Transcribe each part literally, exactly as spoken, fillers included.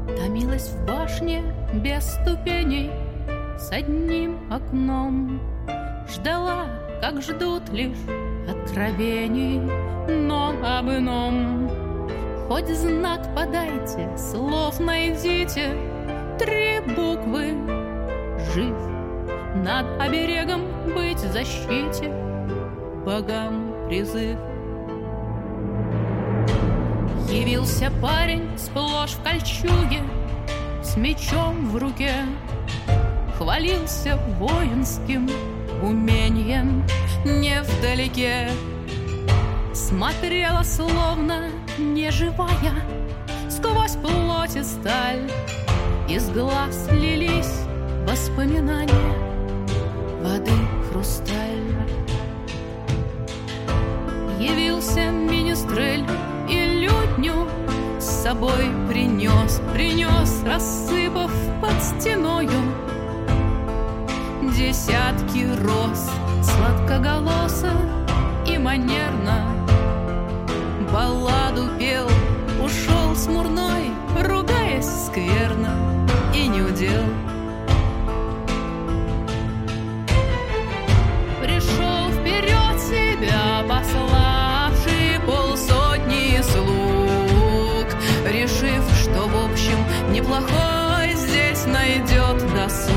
томилась в башне без ступеней с одним окном. Ждала, как ждут лишь откровений, но об ином. Хоть знак подайте, слов найдите, три буквы — жив. Над оберегом быть в защите, богам призыв. Явился парень сплошь в кольчуге, с мечом в руке, хвалился воинским умением невдалеке. Смотрела, словно неживая, сквозь плоть и сталь. Из глаз лились воспоминания, воды хрусталь. Явился министрель и лютню с собой принес, принес, рассыпав под стеною десятки роз. Сладкоголосо и манерно балладу пел, ушел смурной, ругаясь скверно, и не удел. Пришел вперед себя пославший полсотни слуг, решив, что в общем неплохой здесь найдет досуг.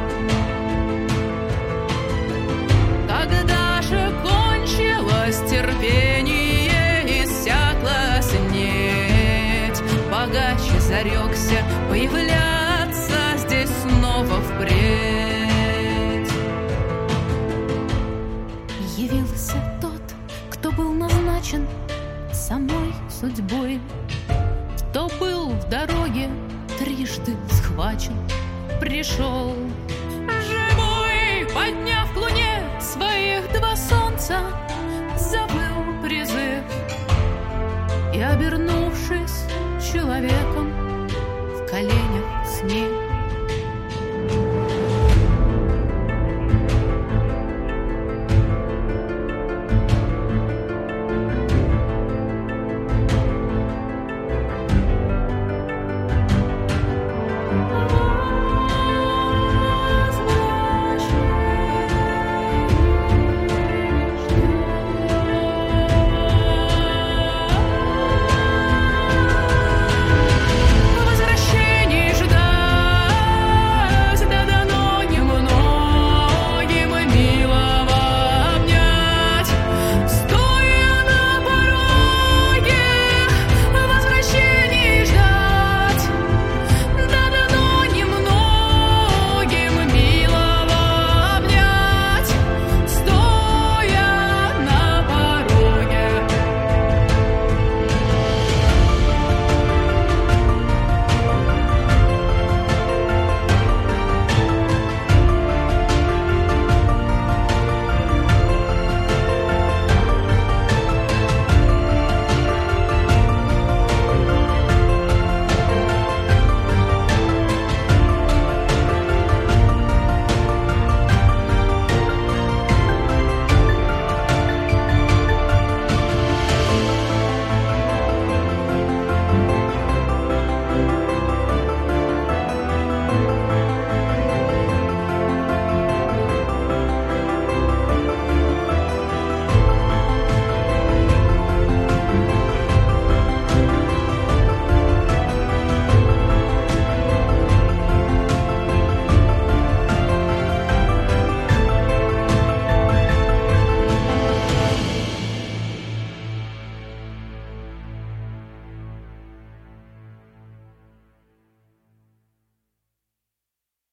Когда же кончилось терпение, иссякла снеть, богач зарекся появляться здесь снова впредь. Явился тот, кто был назначен самой судьбой, кто был в дороге трижды схвачен, пришел живой, подняв к луне своих два солнца, забыл призыв и, обернувшись человеком, в коленях с ней